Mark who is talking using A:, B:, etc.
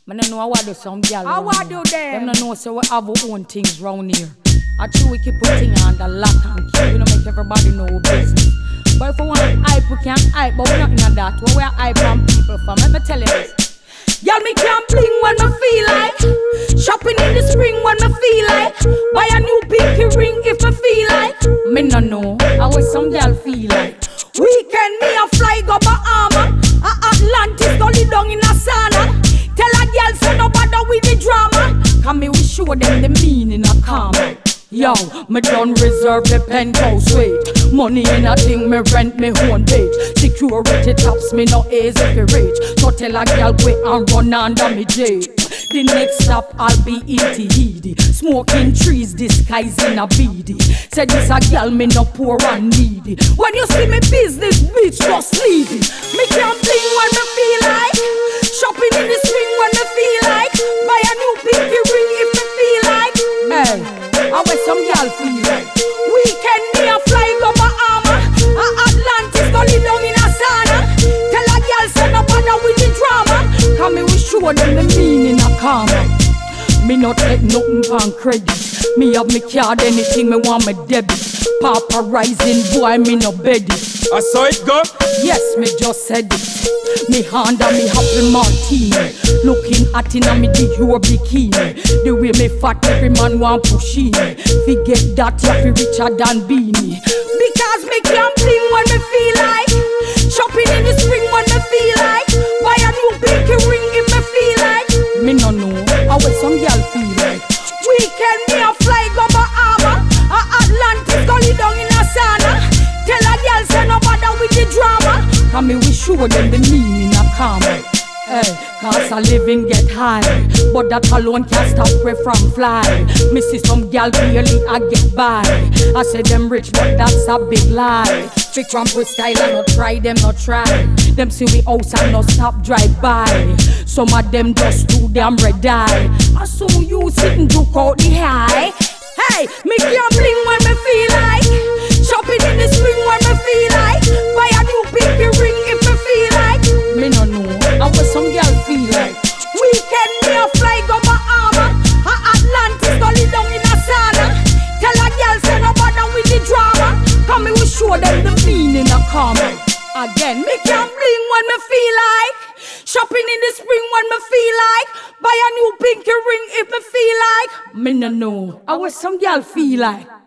A: I don't know what do some girl.
B: How I do them?
A: Them don't know so we have our own things round here. I true we keep putting under lock and key. We don't make everybody know our business. But if we want hype, we can hype, but we're not in that. Where we are hype from people from. Let me tell you this. Y'all me can bling when me feel like. Shopping in the spring when me feel like. Buy a new pinky ring if me feel like. Me no know how some girl feel like. Weekend me a fly go Bahama. A Atlantis go lay down in a sauna. Tell a girl say no bother with the drama. Cause me we show them the meaning of karma. Yo, me done reserve the penthouse suite. Money in a thing, me rent me own page. Security tops me no easy for reach. So tell a girl quit and run under me jade. The next stop I'll be ETED. Smoking trees disguising a beady. Said this a girl me no poor and needy. When you see me business bitch just leave it. Me can bling when me feel like. Shopping in the spring when me feel like. Buy a new pinky ring if me feel like. Hey, I wear some y'all feel like. Weekend me a fly go Bahama. A Atlantis go lay down in a sauna. Tell a girl say no bother with the drama. Cause me we show them the meaning of karma. Me not take nothing from credit. Me have me card anything me want me debit. Papa rising boy me no bed it.
C: I saw it go.
A: Yes, me just said it. Me hand and me apple martini. Looking at in a me Dior bikini. The way me fat every man want push in. Forget that you fi richer than Beanie. Because me can bling when me feel like. Shopping in the spring when me feel like. Buy a new pinky ring if me feel like. Me no know how some girl feel like. Weekend me a fly go Bahama. A Atlantis go lay down in a sauna. Tell a girl say no bother with the drama. Cause me we show them the meaning of karma. Hey, cause a living get high, but that alone can't stop me from fly. Me see some gal barely I get by. I say them rich, but that's a big lie. Fake ramp with style and not try, them not try. Them see we house and not stop drive by. Some of them just too damn red eye. I saw you sitting to out the high. Hey, me can bling when me feel like. Shopping in the spring when me feel like. Buy a new pinky ring if me feel like. Me no know how some girl feel like. Weekend me a fly go Bahama. A Atlantis go lay down in a sauna. Tell a girl say no bother with the drama. Cause me will show them the meaning of karma. Again, me can bling when me feel like. Shopping in the spring when me feel like. Buy a new pinky ring if me feel like. Me no know how some girl feel like.